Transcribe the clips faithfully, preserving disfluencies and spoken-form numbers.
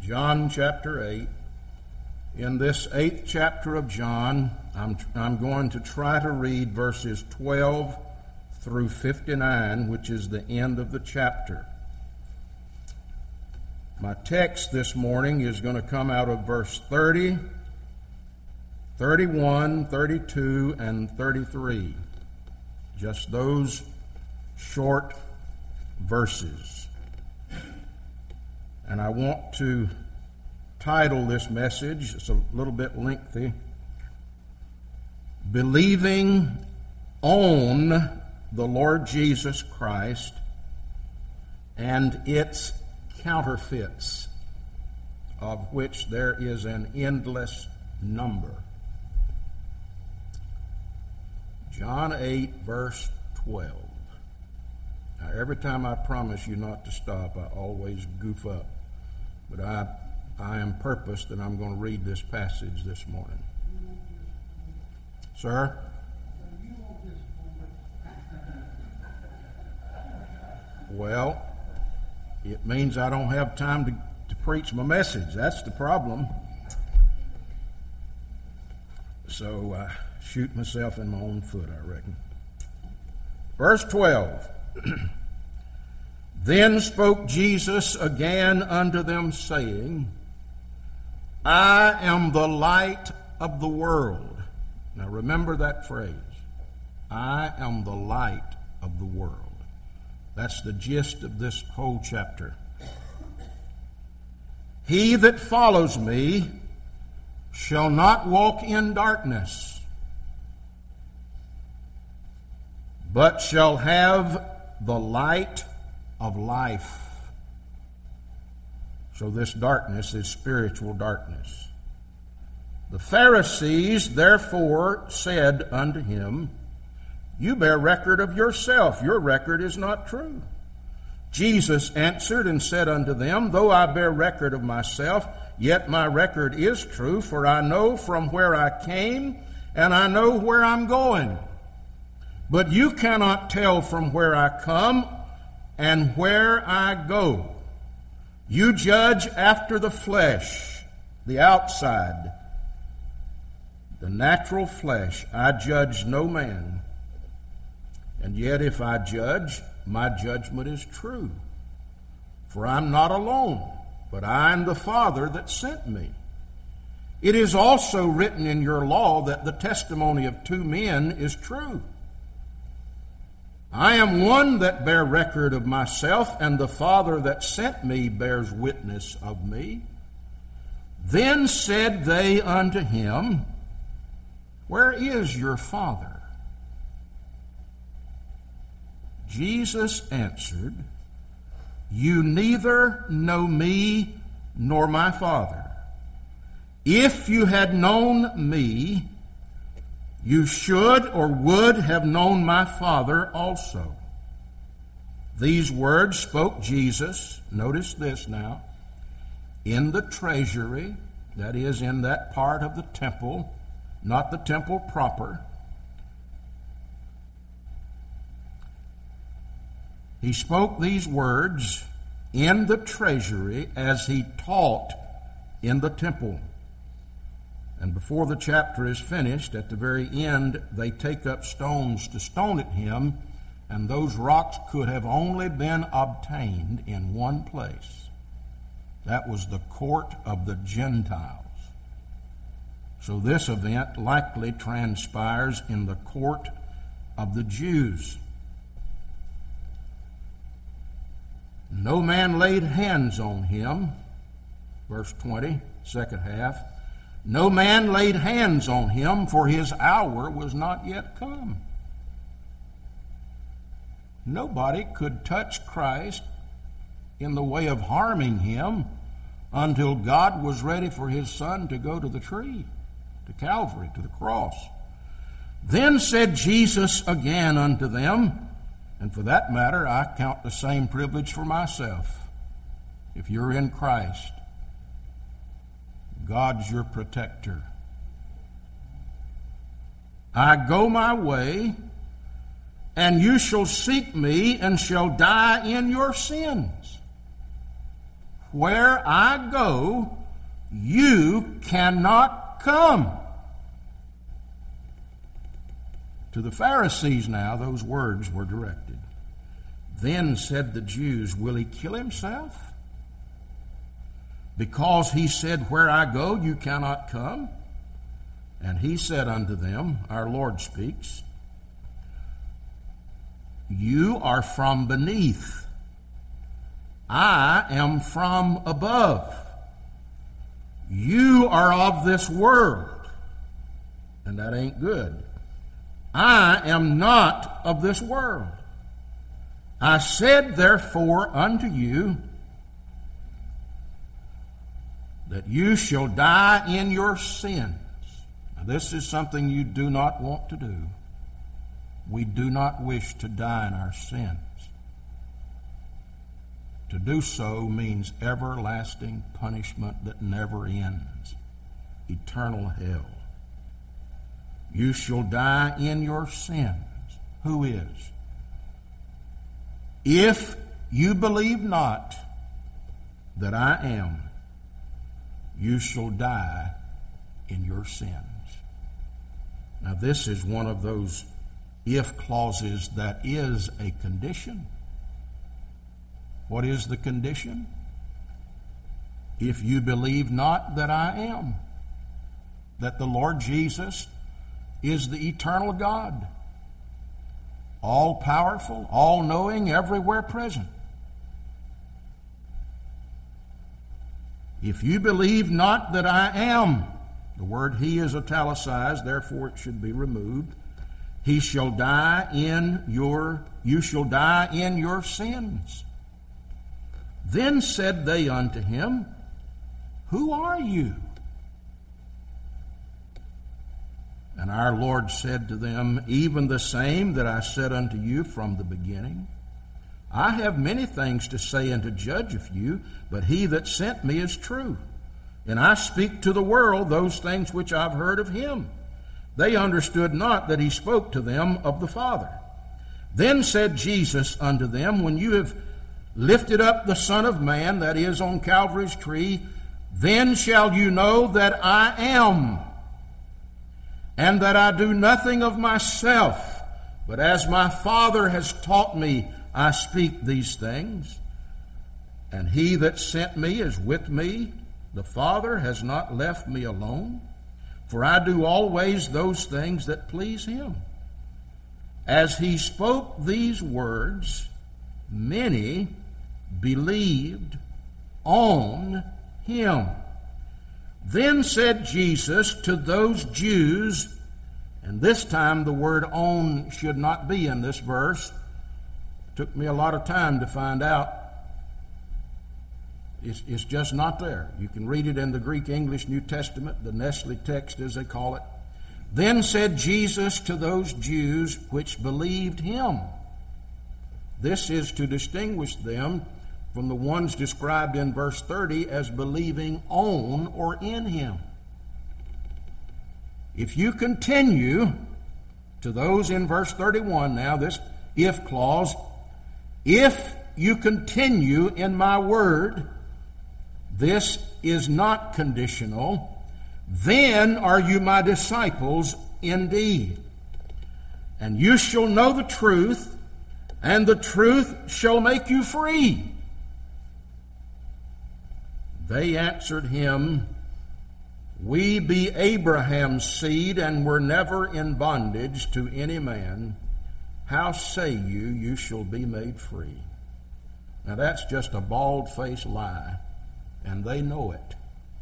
John chapter eight. In this eighth chapter of John, I'm, I'm going to try to read verses twelve through fifty-nine, which is the end of the chapter. My text this morning is going to come out of verse thirty, thirty-one, thirty-two, and thirty-three. Just those short verses. And I want to title this message, it's a little bit lengthy, Believing on the Lord Jesus Christ and its counterfeits, of which there is an endless number. John eight, verse twelve. Now, every time I promise you not to stop, I always goof up. But I, I am purposed that I'm going to read this passage this morning. Sir? Well, it means I don't have time to, to preach my message. That's the problem. So I shoot myself in my own foot, I reckon. Verse twelve. Then spoke Jesus again unto them, saying, I am the light of the world. Now remember that phrase. I am the light of the world. That's the gist of this whole chapter. He that follows me shall not walk in darkness, but shall have the light of life. So this darkness is spiritual darkness. The Pharisees therefore said unto him, You bear record of yourself. Your record is not true. Jesus answered and said unto them, Though I bear record of myself, yet my record is true, for I know from where I came, and I know where I'm going. But you cannot tell from where I come and where I go. You judge after the flesh, the outside, the natural flesh. I judge no man. And yet if I judge, my judgment is true. For I'm not alone, but I am the Father that sent me. It is also written in your law that the testimony of two men is true. I am one that bear record of myself, and the Father that sent me bears witness of me. Then said they unto him, Where is your Father? Jesus answered, You neither know me nor my Father. If you had known me, you should or would have known my Father also. These words spoke Jesus, notice this now, in the treasury, that is, in that part of the temple, not the temple proper. He spoke these words in the treasury as he taught in the temple. And before the chapter is finished, at the very end, they take up stones to stone at him, and those rocks could have only been obtained in one place. That was the court of the Gentiles. So this event likely transpires in the court of the Jews. No man laid hands on him, verse twenty, second half. No man laid hands on him, for his hour was not yet come. Nobody could touch Christ in the way of harming him until God was ready for his Son to go to the tree, to Calvary, to the cross. Then said Jesus again unto them, and for that matter, I count the same privilege for myself. If you're in Christ, God's your protector. I go my way, and you shall seek me and shall die in your sins. where I go, you cannot come. To the Pharisees now those words were directed. Then said the Jews, will he kill himself? Because he said, where I go, you cannot come? And he said unto them, our Lord speaks, you are from beneath. I am from above. You are of this world, and that ain't good. I am not of this world. I said therefore unto you that you shall die in your sins. Now this is something you do not want to do. We do not wish to die in our sins. To do so means everlasting punishment that never ends, eternal hell. You shall die in your sins. Who is? If you believe not that I am, you shall die in your sins. Now this is one of those if clauses that is a condition. What is the condition? If you believe not that I am, that the Lord Jesus is the eternal God, all-powerful, all-knowing, everywhere present. If you believe not that I am, the word he is italicized, therefore it should be removed. He shall die in your, you shall die in your sins. Then said they unto him, who are you? And our Lord said to them, even the same that I said unto you from the beginning. I have many things to say and to judge of you, but he that sent me is true. And I speak to the world those things which I've heard of him. They understood not that he spoke to them of the Father. Then said Jesus unto them, when you have lifted up the Son of Man, that is, on Calvary's tree, then shall you know that I am, and that I do nothing of myself, but as my Father has taught me, I speak these things. And he that sent me is with me. The Father has not left me alone, for I do always those things that please him. As he spoke these words, many believed on him. Then said Jesus to those Jews, and this time the word on should not be in this verse. It took me a lot of time to find out. It's, it's just not there. You can read it in the Greek-English New Testament, the Nestle text as they call it. Then said Jesus to those Jews which believed him. This is to distinguish them from the ones described in verse thirty as believing on or in him. If you continue to those in verse thirty-one now, this if clause, if you continue in my word, this is not conditional, then are you my disciples indeed. And you shall know the truth, and the truth shall make you free. They answered him, we be Abraham's seed, and were never in bondage to any man. How say you, you shall be made free? Now that's just a bald-faced lie, and they know it.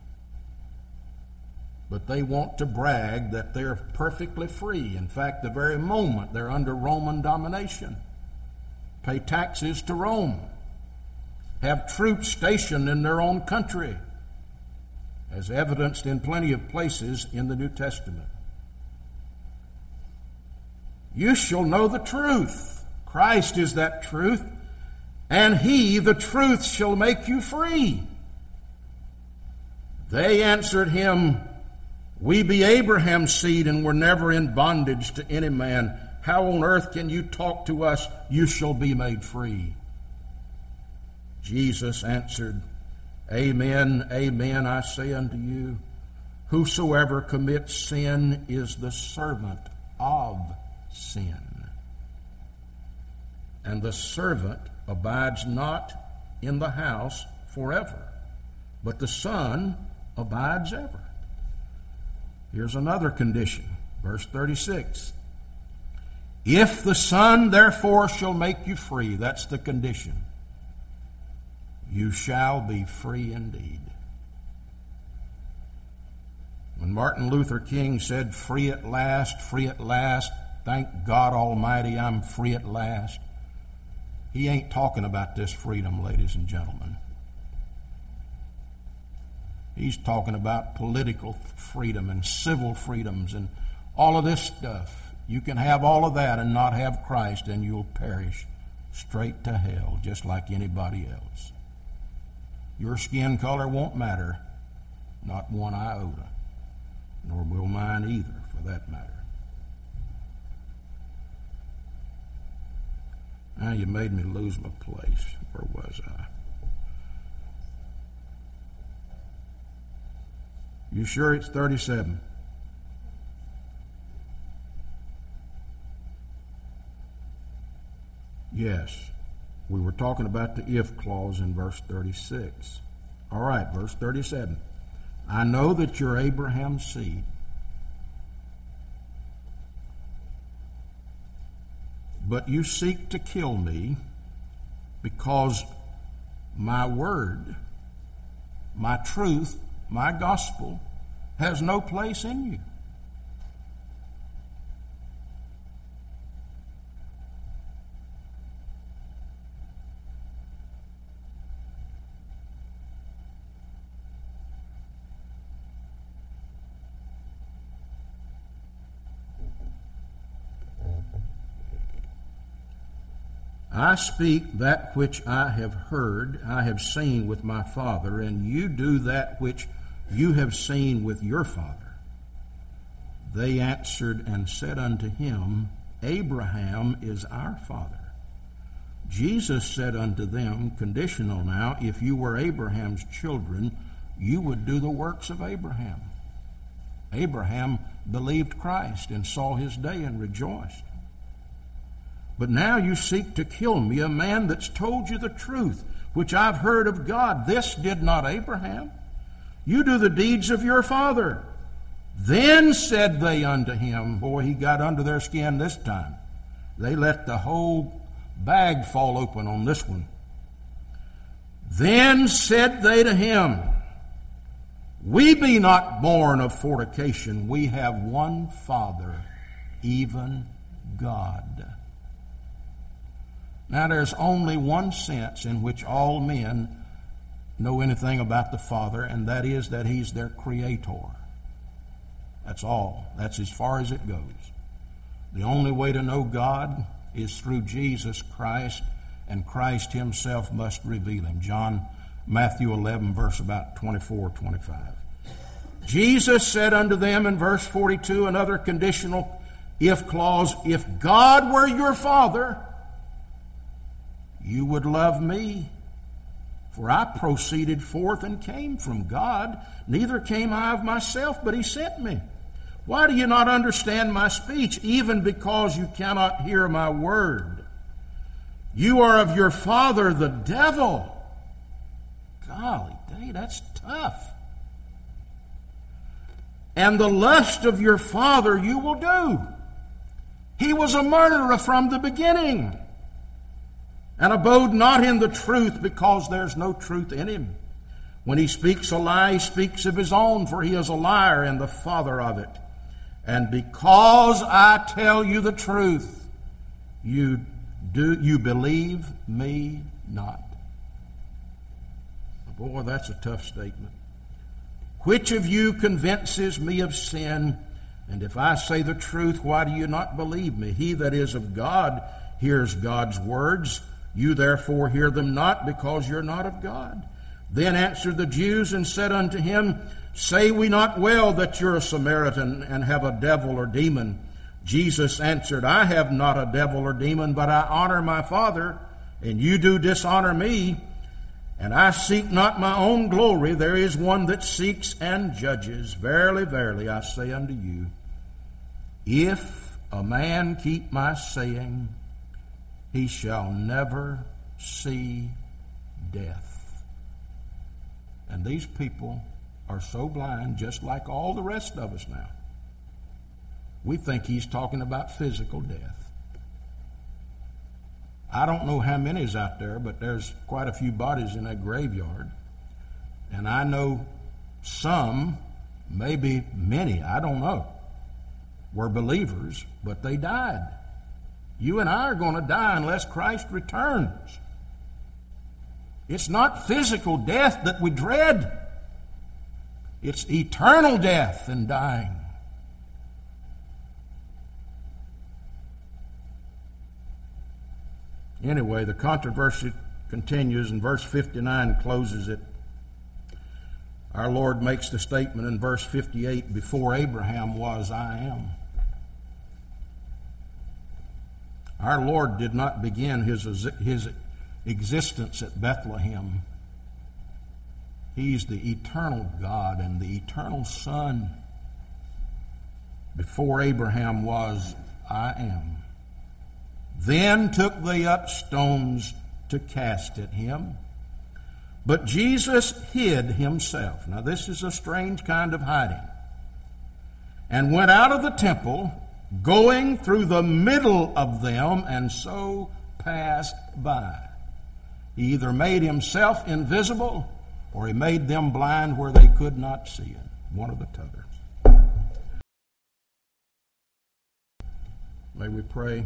But they want to brag that they're perfectly free. In fact, the very moment they're under Roman domination, pay taxes to Rome, have troops stationed in their own country, as evidenced in plenty of places in the New Testament. You shall know the truth. Christ is that truth, and he, the truth, shall make you free. They answered him, we be Abraham's seed, and were never in bondage to any man. How on earth can you talk to us, you shall be made free? Jesus answered, Amen, amen, I say unto you, whosoever commits sin is the servant of sin. And the servant abides not in the house forever, but the Son abides ever. Here's another condition, verse thirty-six. If the Son therefore shall make you free, that's the condition, you shall be free indeed. When Martin Luther King said, free at last, free at last, thank God Almighty, I'm free at last, he ain't talking about this freedom, ladies and gentlemen. He's talking about political freedom and civil freedoms and all of this stuff. You can have all of that and not have Christ, and you'll perish straight to hell, just like anybody else. Your skin color won't matter, not one iota, nor will mine either, for that matter. Now you made me lose my place. Where was I? You sure it's thirty-seven? Yes. We were talking about the if clause in verse thirty-six. All right, verse thirty-seven. I know that you're Abraham's seed, but you seek to kill me because my word, my truth, my gospel has no place in you. I speak that which I have heard, I have seen with my father, and you do that which you have seen with your father. They answered and said unto him, Abraham is our father. Jesus said unto them, conditional now, if you were Abraham's children, you would do the works of Abraham. Abraham believed Christ and saw his day and rejoiced. But now you seek to kill me, a man that's told you the truth, which I've heard of God. This did not Abraham. You do the deeds of your father. Then said they unto him, boy, he got under their skin this time. They let the whole bag fall open on this one. Then said they to him, we be not born of fornication. We have one Father, even God. Now, there's only one sense in which all men know anything about the Father, and that is that He's their Creator. That's all. That's as far as it goes. The only way to know God is through Jesus Christ, and Christ Himself must reveal Him. John, Matthew eleven, verse about twenty-four, twenty-five. Jesus said unto them in verse forty-two, another conditional if clause, if God were your Father, you would love me, for I proceeded forth and came from God. Neither came I of myself, but He sent me. Why do you not understand my speech, even because you cannot hear my word? You are of your father, the devil. Golly day, that's tough. And the lust of your father you will do. He was a murderer from the beginning, and abode not in the truth, because there's no truth in him. When he speaks a lie, he speaks of his own, for he is a liar and the father of it. And because I tell you the truth, you do you believe me not. Boy, that's a tough statement. Which of you convinces me of sin? And if I say the truth, why do you not believe me? He that is of God hears God's words. You therefore hear them not, because you're not of God. Then answered the Jews and said unto him, say we not well that you're a Samaritan and have a devil or demon? Jesus answered, I have not a devil or demon, but I honor my Father, and you do dishonor me. And I seek not my own glory. There is one that seeks and judges. Verily, verily, I say unto you, if a man keep my saying, he shall never see death. And these people are so blind, just like all the rest of us now. We think he's talking about physical death. I don't know how many is out there, but there's quite a few bodies in that graveyard. And I know some, maybe many, I don't know, were believers, but they died. You and I are going to die unless Christ returns. It's not physical death that we dread. It's eternal death and dying. Anyway, the controversy continues, and verse fifty-nine closes it. Our Lord makes the statement in verse fifty-eight, before Abraham was, I am. Our Lord did not begin his, his existence at Bethlehem. He's the eternal God and the eternal Son. Before Abraham was, I am. Then took they up stones to cast at him. But Jesus hid himself. Now this is a strange kind of hiding. And went out of the temple, going through the middle of them, and so passed by. He either made himself invisible, or he made them blind where they could not see him. One of the t'others. May we pray.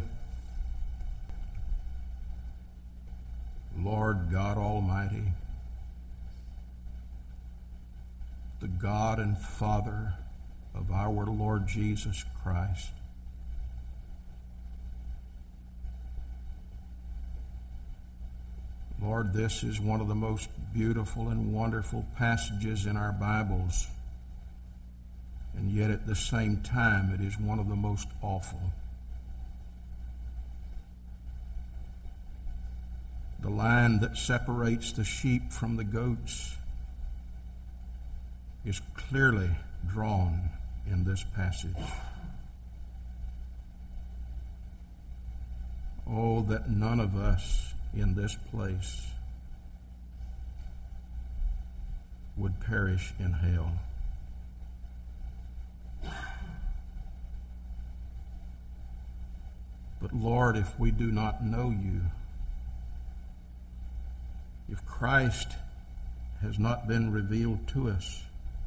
Lord God Almighty, the God and Father of our Lord Jesus Christ, Lord, this is one of the most beautiful and wonderful passages in our Bibles, and yet at the same time it is one of the most awful. The line that separates the sheep from the goats is clearly drawn in this passage. Oh, that none of us in this place would perish in hell. But Lord, if we do not know you, if Christ has not been revealed to us,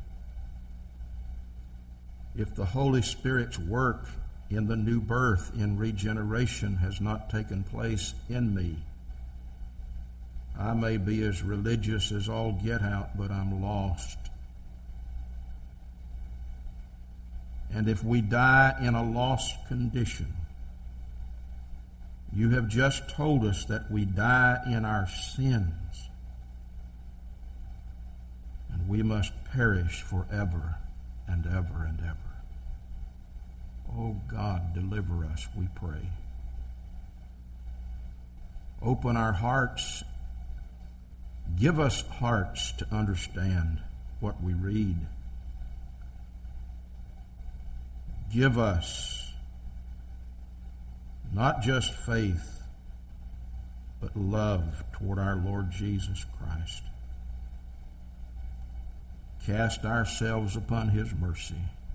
if the Holy Spirit's work in the new birth, in regeneration, has not taken place in me, I may be as religious as all get out, but I'm lost. And if we die in a lost condition, you have just told us that we die in our sins, and we must perish forever and ever and ever. Oh God, deliver us, we pray. Open our hearts. Give us hearts to understand what we read. Give us not just faith, but love toward our Lord Jesus Christ. Cast ourselves upon his mercy.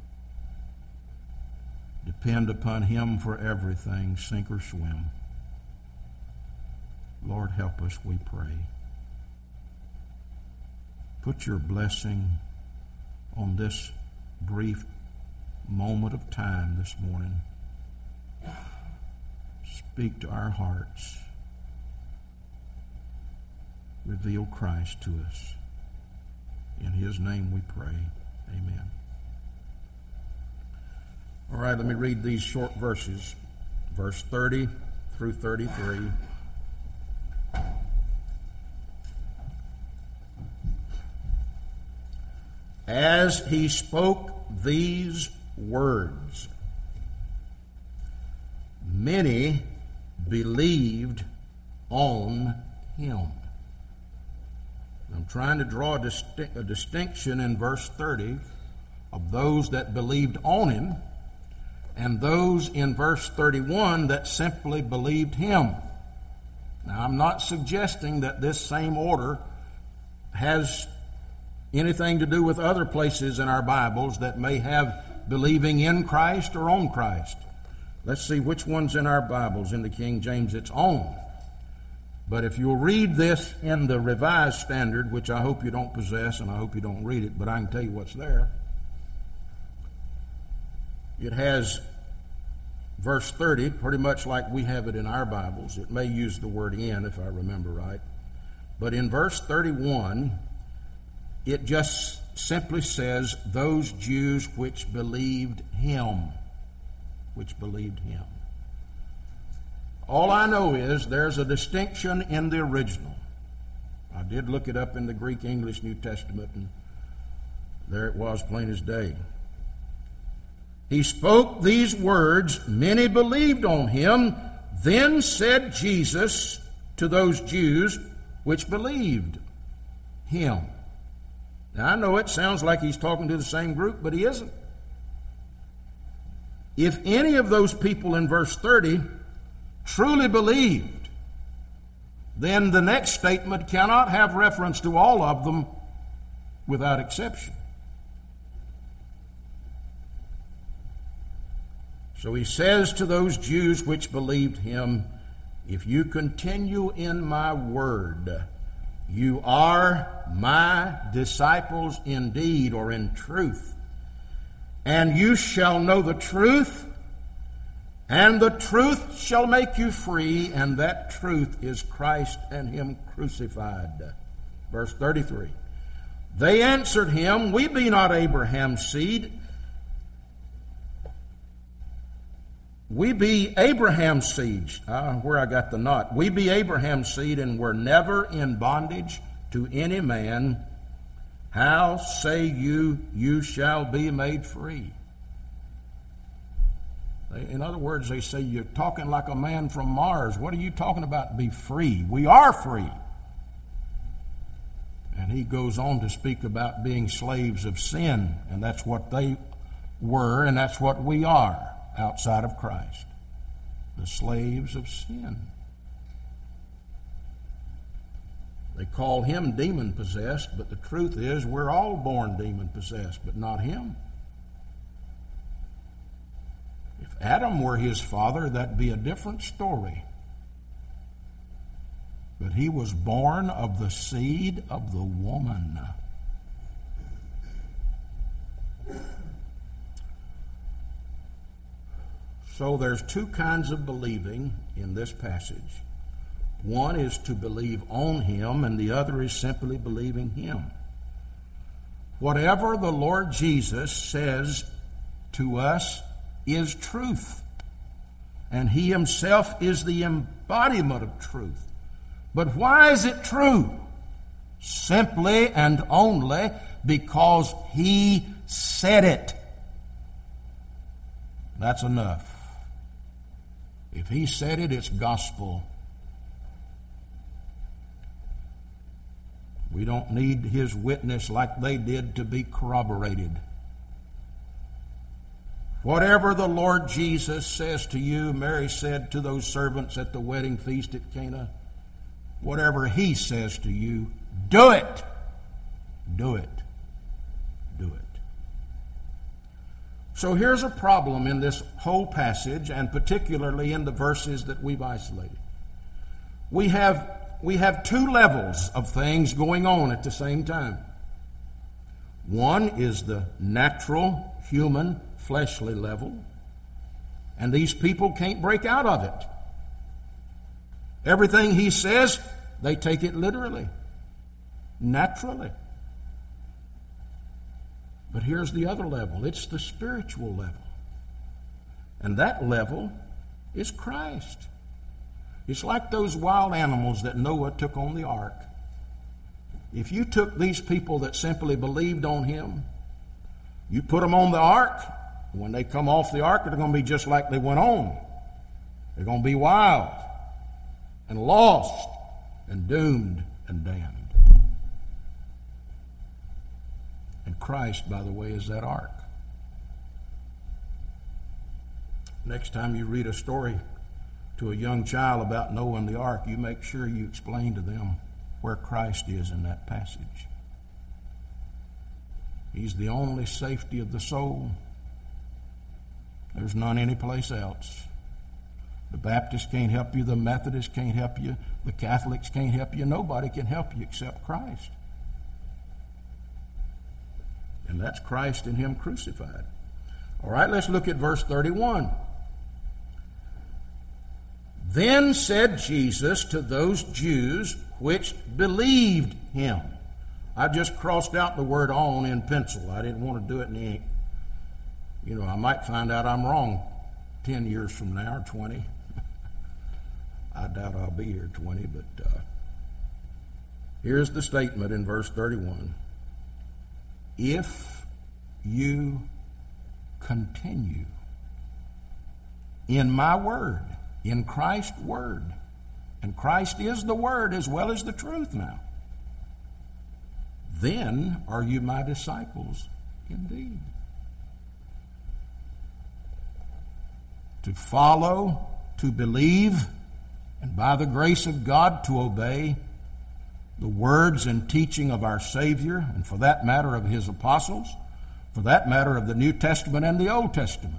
Depend upon him for everything, sink or swim. Lord, help us, we pray. Put your blessing on this brief moment of time this morning. Speak to our hearts. Reveal Christ to us. In his name we pray. Amen. All right, let me read these short verses. Verse thirty through thirty-three. As he spoke these words, many believed on him. I'm trying to draw a, distinct, a distinction in verse thirty of those that believed on him and those in verse thirty-one that simply believed him. Now, I'm not suggesting that this same order has anything to do with other places in our Bibles that may have believing in Christ or on Christ. Let's see which one's in our Bibles. In the King James, it's on. But if you'll read this in the Revised Standard, which I hope you don't possess and I hope you don't read it, but I can tell you what's there. It has verse thirty, pretty much like we have it in our Bibles. It may use the word in, if I remember right. But in verse thirty-one, it just simply says, those Jews which believed him. Which believed him. All I know is there's a distinction in the original. I did look it up in the Greek English New Testament, and there it was, plain as day. He spoke these words, many believed on him. Then said Jesus to those Jews which believed him. Now, I know it sounds like he's talking to the same group, but he isn't. If any of those people in verse thirty truly believed, then the next statement cannot have reference to all of them without exception. So he says to those Jews which believed him, if you continue in my word, you are my disciples indeed, or in truth. And you shall know the truth, and the truth shall make you free, and that truth is Christ and him crucified. Verse thirty-three. They answered him, we be not Abraham's seed. We be Abraham's seed. Ah, where I got the knot. We be Abraham's seed, and were never in bondage to any man. How say you, you shall be made free? In other words, they say, you're talking like a man from Mars. What are you talking about, be free? We are free. And he goes on to speak about being slaves of sin, and that's what they were, and that's what we are outside of Christ, the slaves of sin. They call him demon-possessed, but the truth is we're all born demon-possessed, but not him. If Adam were his father, that'd be a different story. But he was born of the seed of the woman. So there's two kinds of believing in this passage. One is to believe on him, and the other is simply believing him. Whatever the Lord Jesus says to us is truth, and he himself is the embodiment of truth. But why is it true? Simply and only because he said it. That's enough. If he said it, it's gospel. We don't need his witness like they did to be corroborated. Whatever the Lord Jesus says to you, Mary said to those servants at the wedding feast at Cana, whatever he says to you, do it. Do it. Do it. So here's a problem in this whole passage, and particularly in the verses that we've isolated. We have, we have two levels of things going on at the same time. One is the natural, human, fleshly level, and these people can't break out of it. Everything he says, they take it literally, naturally. But here's the other level. It's the spiritual level. And that level is Christ. It's like those wild animals that Noah took on the ark. If you took these people that simply believed on him, you put them on the ark, when they come off the ark, they're going to be just like they went on. They're going to be wild and lost and doomed and damned. And Christ, by the way, is that ark. Next time you read a story to a young child about Noah and the ark, you make sure you explain to them where Christ is in that passage. He's the only safety of the soul. There's none anyplace else. The Baptists can't help you. The Methodists can't help you. The Catholics can't help you. Nobody can help you except Christ. And that's Christ and Him crucified. All right, let's look at verse thirty-one. Then said Jesus to those Jews which believed Him. I just crossed out the word on in pencil. I didn't want to do it in ink. You know, I might find out I'm wrong ten years from now or twenty. I doubt I'll be here twenty, but uh, here's the statement in verse thirty-one. If you continue in my word, in Christ's word, and Christ is the word as well as the truth now, then are you my disciples indeed. To follow, to believe, and by the grace of God to obey the words and teaching of our Savior, and for that matter of His apostles, for that matter of the New Testament and the Old Testament.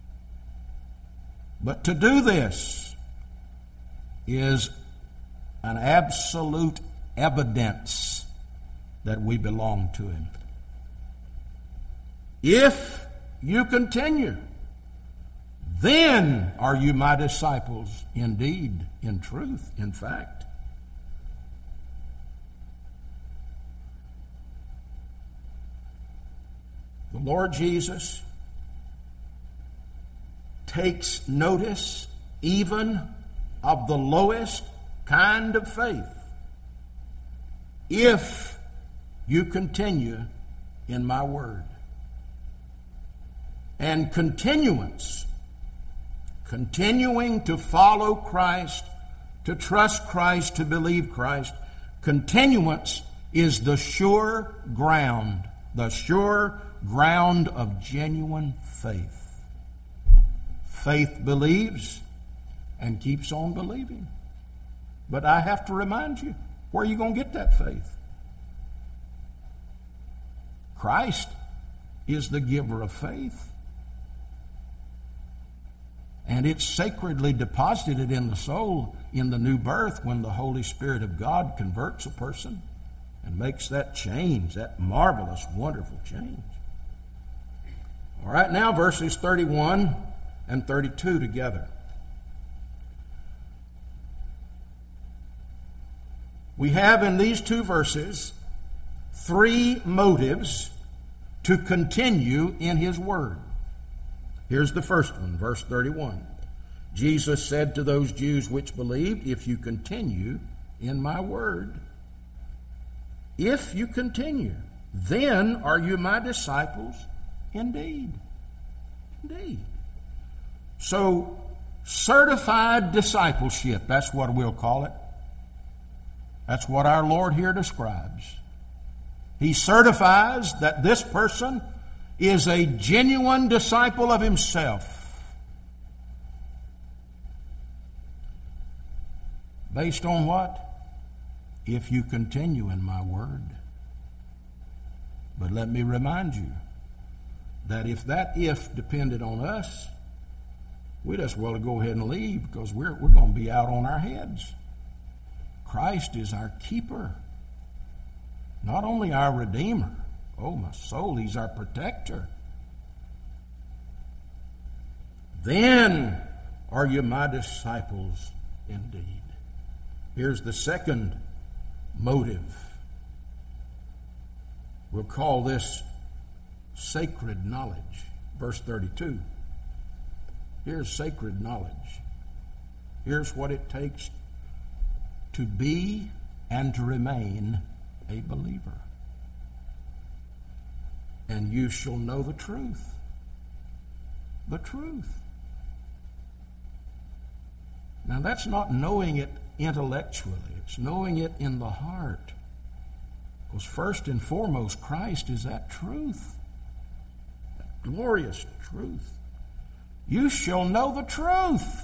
But to do this is an absolute evidence that we belong to Him. If you continue, then are you my disciples indeed, in truth, in fact. The Lord Jesus takes notice even of the lowest kind of faith. If you continue in my word. And continuance, continuing to follow Christ, to trust Christ, to believe Christ, continuance is the sure ground, the sure ground of genuine faith. Faith believes and keeps on believing. But I have to remind you, where are you going to get that faith? Christ is the giver of faith. And it's sacredly deposited in the soul in the new birth when the Holy Spirit of God converts a person and makes that change, that marvelous, wonderful change. All right, now verses thirty-one and thirty-two together. We have in these two verses three motives to continue in His word. Here's the first one, verse thirty-one. Jesus said to those Jews which believed, if you continue in my word, if you continue, then are you my disciples indeed. Indeed. So, certified discipleship, that's what we'll call it. That's what our Lord here describes. He certifies that this person is a genuine disciple of Himself. Based on what? If you continue in my word. But let me remind you that if that if depended on us, we'd as well go ahead and leave because we're, we're going to be out on our heads. Christ is our keeper, not only our Redeemer. Oh, my soul, He's our protector. Then are you my disciples indeed. Here's the second motive. We'll call this sacred knowledge. Verse thirty-two. Here's sacred knowledge. Here's what it takes to be and to remain a believer. And you shall know the truth. The truth. Now that's not knowing it intellectually. It's knowing it in the heart. Because first and foremost, Christ is that truth, that glorious truth. You shall know the truth.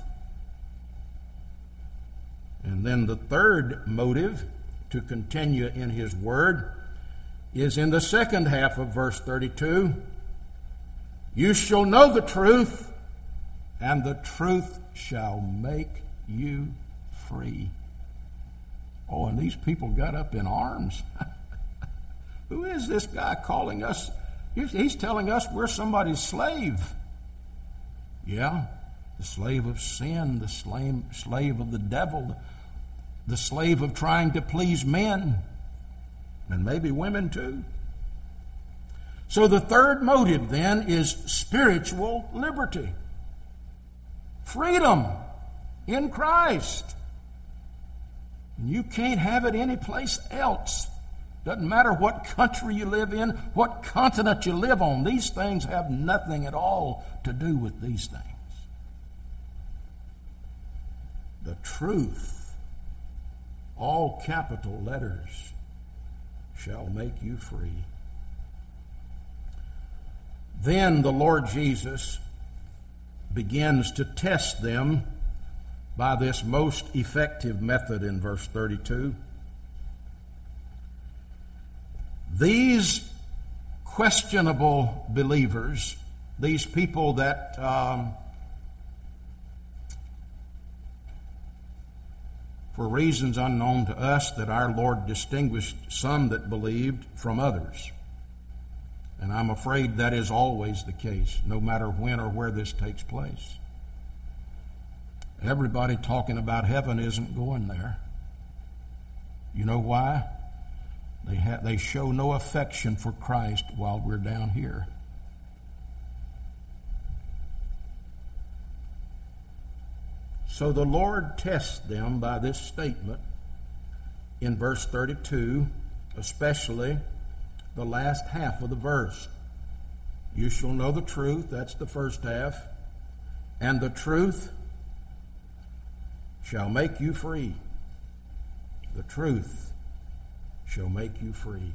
And then the third motive to continue in his word is in the second half of verse thirty-two. You shall know the truth, and the truth shall make you free. Oh, and these people got up in arms. Who is this guy calling us? He's telling us we're somebody's slave. Yeah, the slave of sin, the slave, slave of the devil, the slave of trying to please men, and maybe women too. So the third motive then is spiritual liberty. Freedom in Christ. You can't have it anyplace else. Doesn't matter what country you live in, what continent you live on. These things have nothing at all to do with these things. The truth, all capital letters, shall make you free. Then the Lord Jesus begins to test them by this most effective method in verse thirty-two. These questionable believers, these people that um, for reasons unknown to us, that our Lord distinguished some that believed from others. And I'm afraid that is always the case, no matter when or where this takes place. Everybody talking about heaven isn't going there. You know why? They ha- they show no affection for Christ while we're down here. So the Lord tests them by this statement in verse thirty-two, especially the last half of the verse. You shall know the truth, that's the first half, and the truth shall make you free. The truth shall make you free.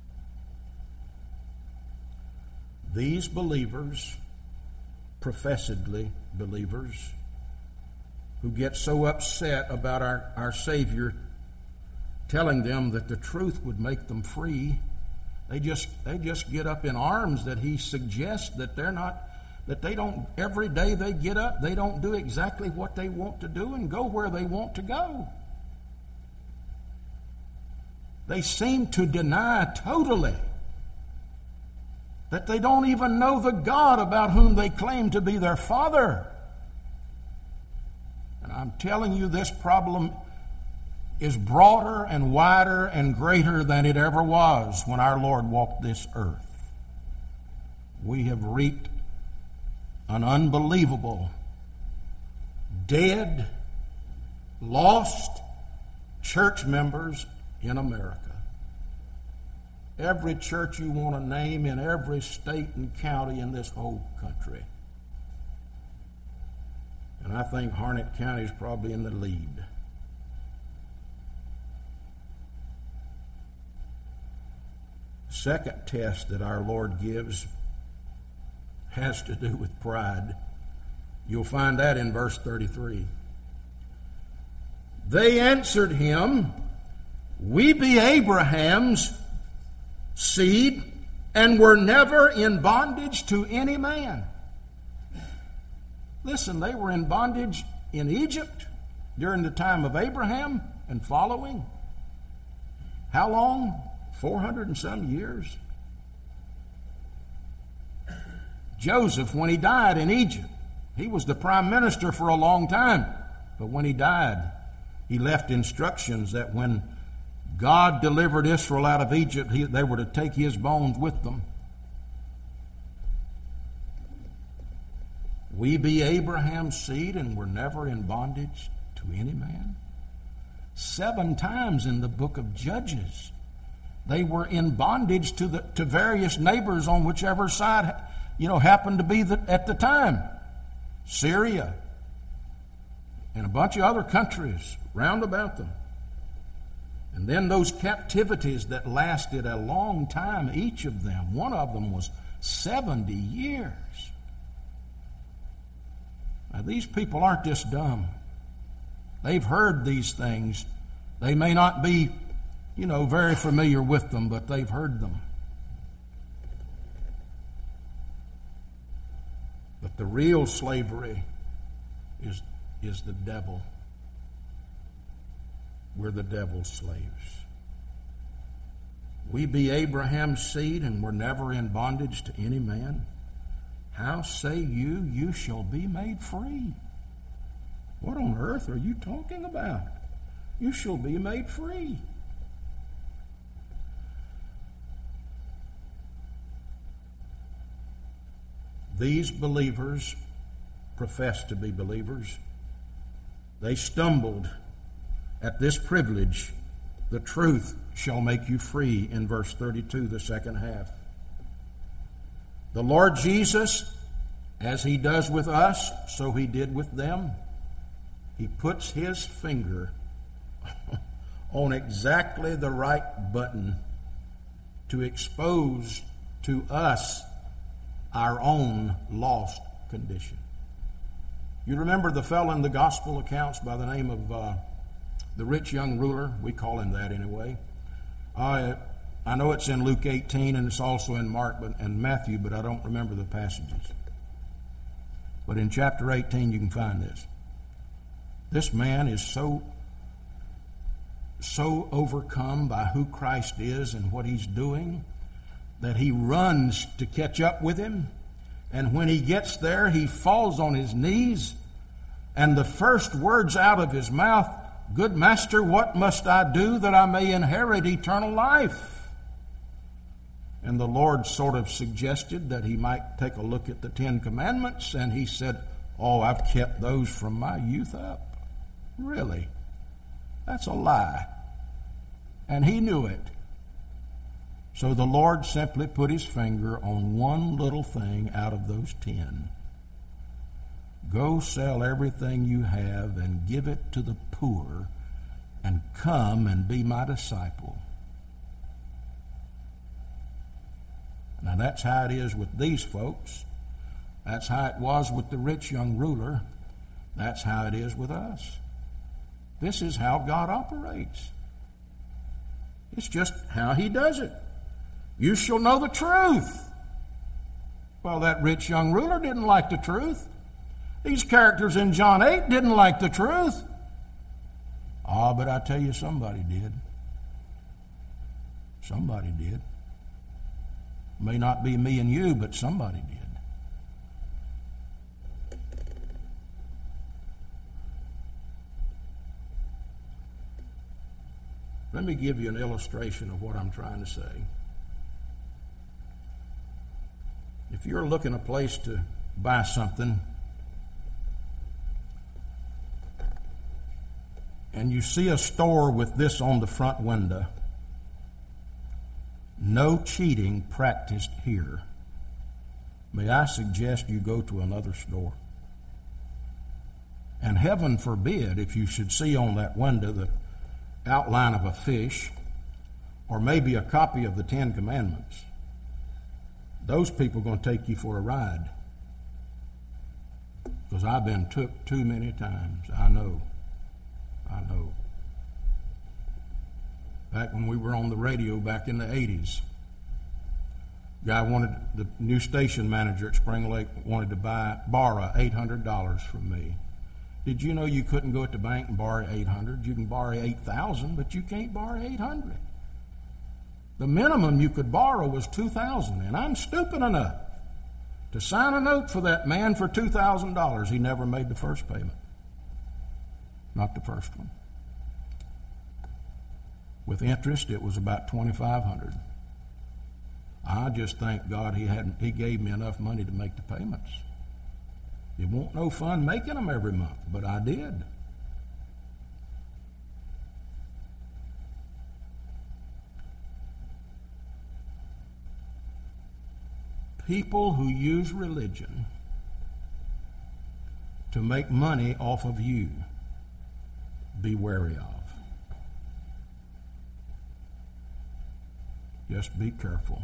These believers, professedly believers, who get so upset about our, our Savior telling them that the truth would make them free, they just they just get up in arms that he suggests that they're not, that they don't, every day they get up, they don't do exactly what they want to do and go where they want to go. They seem to deny totally that they don't even know the God about whom they claim to be their Father. And I'm telling you, this problem is broader and wider and greater than it ever was when our Lord walked this earth. We have reaped an unbelievable, dead, lost church members in America. Every church you want to name in every state and county in this whole country. And I think Harnett County is probably in the lead. Second test that our Lord gives has to do with pride. You'll find that in verse thirty-three. They answered him, we be Abraham's seed, and were never in bondage to any man. Listen, they were in bondage in Egypt during the time of Abraham and following. How long? Four hundred and some years. Joseph, when he died in Egypt, he was the prime minister for a long time. But when he died, he left instructions that when God delivered Israel out of Egypt, he, they were to take his bones with them. We be Abraham's seed and were never in bondage to any man. Seven times in the book of Judges, they were in bondage to the to various neighbors on whichever side, you know, happened to be the, at the time. Syria and a bunch of other countries round about them. And then those captivities that lasted a long time, each of them, one of them was seventy years. Now, these people aren't just dumb. They've heard these things. They may not be, you know, very familiar with them, but they've heard them. But the real slavery is, is the devil. We're the devil's slaves. We be Abraham's seed, and we're never in bondage to any man. How say you, you shall be made free? What on earth are you talking about? You shall be made free. These believers profess to be believers. They stumbled at this privilege. The truth shall make you free, in verse thirty-two, the second half. The Lord Jesus, as he does with us, so he did with them. He puts his finger on exactly the right button to expose to us our own lost condition. You remember the fellow in the gospel accounts by the name of uh, the rich young ruler? We call him that anyway. Uh, I know it's in Luke eighteen, and it's also in Mark but, and Matthew, but I don't remember the passages. But in chapter eighteen you can find this. This man is so, so overcome by who Christ is and what he's doing that he runs to catch up with him. And when he gets there, he falls on his knees, and the first words out of his mouth, "Good master, what must I do that I may inherit eternal life?" And the Lord sort of suggested that he might take a look at the Ten Commandments, and he said, "Oh, I've kept those from my youth up." Really? That's a lie. And he knew it. So the Lord simply put his finger on one little thing out of those ten. Go sell everything you have and give it to the poor, and come and be my disciple. Now that's how it is with these folks. That's how it was with the rich young ruler. That's how it is with us. This is how God operates. It's just how he does it. You shall know the truth. Well, that rich young ruler didn't like the truth. These characters in John eight didn't like the truth. Ah, but I tell you, somebody did. Somebody did. May not be me and you, but somebody did. Let me give you an illustration of what I'm trying to say. If you're looking a place to buy something, and you see a store with this on the front window, "No cheating practiced here," may I suggest you go to another store? And heaven forbid if you should see on that window the outline of a fish, or maybe a copy of the Ten Commandments. Those people are going to take you for a ride. Because I've been took too many times. I know. I know. Back when we were on the radio back in the eighties, guy wanted, the new station manager at Spring Lake wanted to buy borrow eight hundred dollars from me. Did you know you couldn't go at the bank and borrow eight hundred dollars? You can borrow eight thousand dollars, but you can't borrow eight hundred dollars. The minimum you could borrow was two thousand dollars, and I'm stupid enough to sign a note for that man for two thousand dollars. He never made the first payment. Not the first one. With interest, it was about twenty-five hundred dollars. I just thank God he hadn't, he gave me enough money to make the payments. It won't no fun making them every month, but I did. People who use religion to make money off of you, be wary of. Just be careful.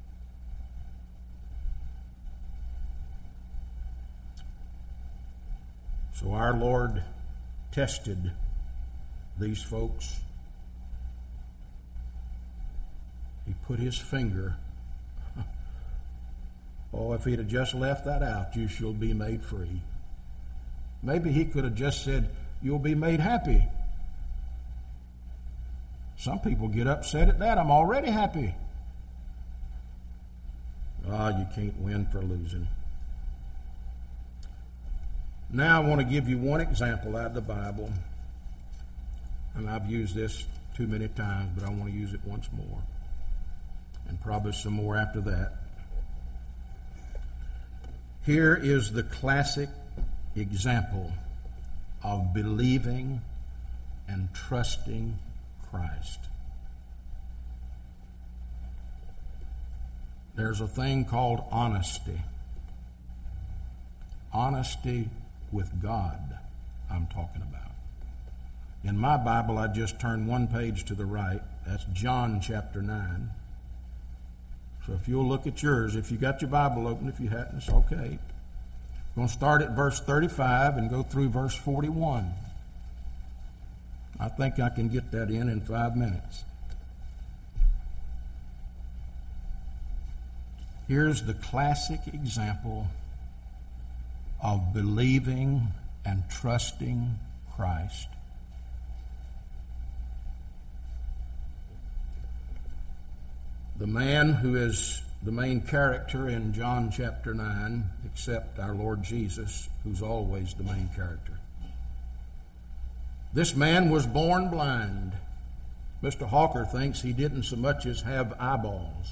So our Lord tested these folks. He put his finger. Oh, if he'd have just left that out, you shall be made free. Maybe he could have just said, you'll be made happy. Some people get upset at that. I'm already happy. Ah, you can't win for losing. Now I want to give you one example out of the Bible. And I've used this too many times, but I want to use it once more. And probably some more after that. Here is the classic example of believing and trusting Christ. There's a thing called honesty. Honesty with God, I'm talking about. In my Bible, I just turned one page to the right. That's John chapter nine. So if you'll look at yours, if you got your Bible open, if you hadn't, it's okay. I'm going to start at verse thirty-five and go through verse forty-one. I think I can get that in in five minutes. Here's the classic example of believing and trusting Christ. The man who is the main character in John chapter nine, except our Lord Jesus, who's always the main character. This man was born blind. Mister Hawker thinks he didn't so much as have eyeballs.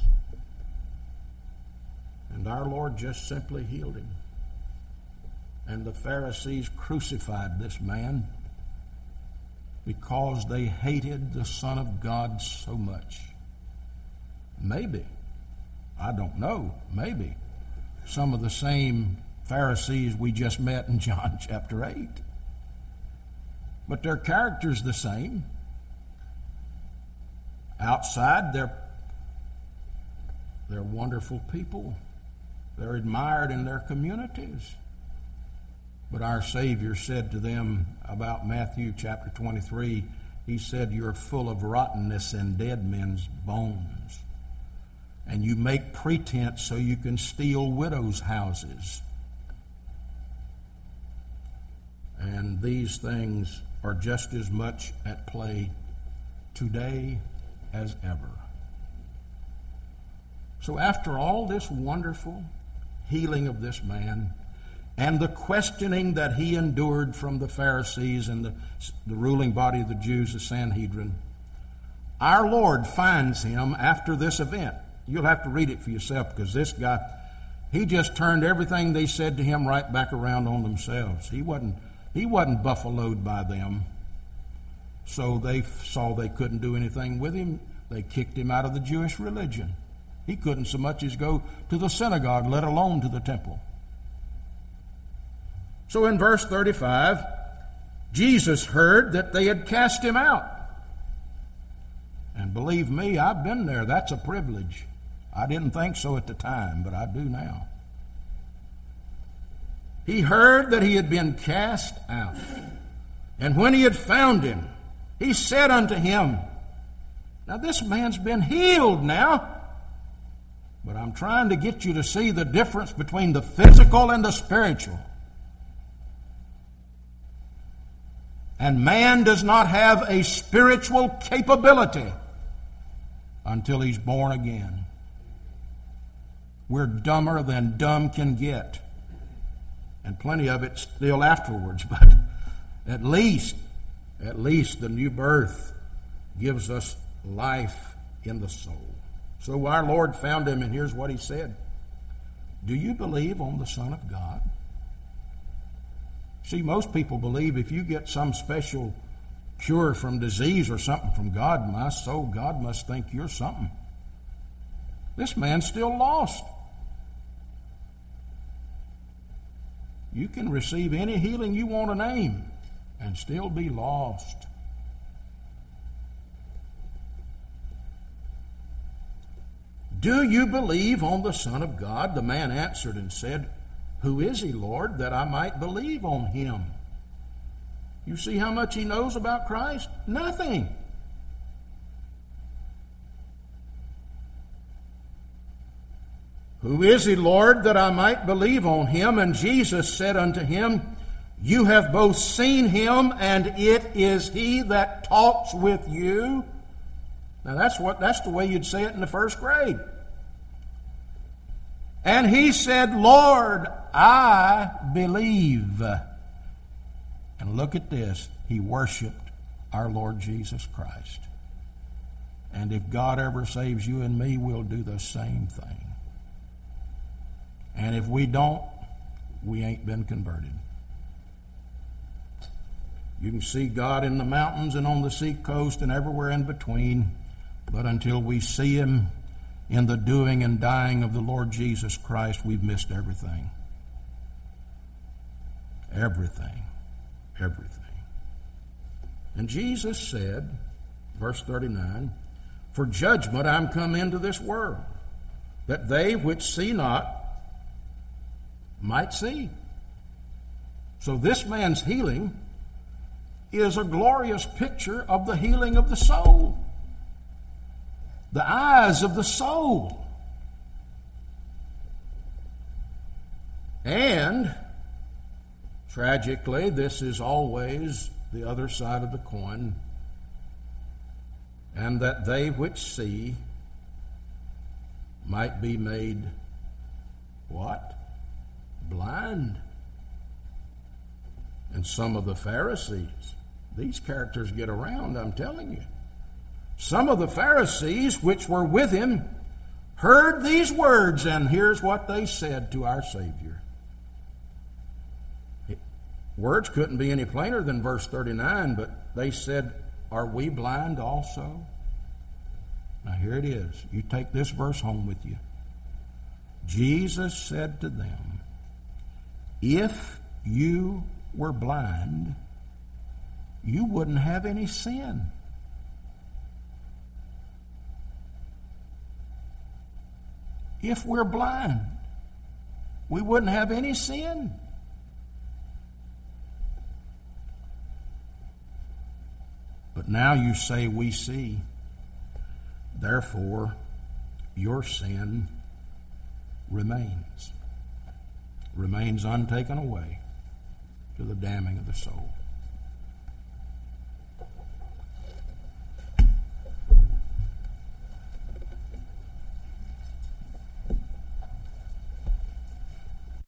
And our Lord just simply healed him. And the Pharisees crucified this man because they hated the Son of God so much. Maybe, I don't know, maybe some of the same Pharisees we just met in John chapter eight. But their character's the same. Outside, they're, they're wonderful people. They're admired in their communities. But our Savior said to them about Matthew chapter twenty-three, he said, you're full of rottenness and dead men's bones. And you make pretense so you can steal widows' houses. And these things are just as much at play today as ever. So after all this wonderful healing of this man and the questioning that he endured from the Pharisees and the, the ruling body of the Jews, the Sanhedrin, our Lord finds him after this event. You'll have to read it for yourself because this guy, he just turned everything they said to him right back around on themselves. He wasn't, he wasn't buffaloed by them. So they saw they couldn't do anything with him. They kicked him out of the Jewish religion. He couldn't so much as go to the synagogue, let alone to the temple. So in verse thirty-five, Jesus heard that they had cast him out. And believe me, I've been there. That's a privilege. I didn't think so at the time, but I do now. He heard that he had been cast out. And when he had found him, he said unto him, now this man's been healed now. But I'm trying to get you to see the difference between the physical and the spiritual. And man does not have a spiritual capability until he's born again. We're dumber than dumb can get. And plenty of it still afterwards. But at least, at least the new birth gives us life in the soul. So our Lord found him, and here's what he said. Do you believe on the Son of God? See, most people believe if you get some special cure from disease or something from God, my soul, God must think you're something. This man's still lost. You can receive any healing you want to name and still be lost. Do you believe on the Son of God? The man answered and said, Who is he, Lord, that I might believe on him? You see how much he knows about Christ? Nothing. Who is he, Lord, that I might believe on him? And Jesus said unto him, You have both seen him, and it is he that talks with you. Now that's what that's the way you'd say it in the first grade. And he said, Lord, I believe. And look at this. He worshiped our Lord Jesus Christ. And if God ever saves you and me, we'll do the same thing. And if we don't, we ain't been converted. You can see God in the mountains and on the sea coast and everywhere in between, but until we see him in the doing and dying of the Lord Jesus Christ, we've missed everything. Everything. Everything. And Jesus said, verse thirty-nine, For judgment I'm come into this world, that they which see not might see. So this man's healing is a glorious picture of the healing of the soul. The eyes of the soul. And, tragically, this is always the other side of the coin, and that they which see might be made what? Blind. And some of the Pharisees, these characters get around, I'm telling you. Some of the Pharisees which were with him heard these words, and here's what they said to our Savior. It, words couldn't be any plainer than verse thirty-nine, but they said, Are we blind also? Now here it is. You take this verse home with you. Jesus said to them, If you were blind, you wouldn't have any sin. If we're blind, we wouldn't have any sin. But now you say we see. Therefore, your sin remains. Remains untaken away to the damning of the soul.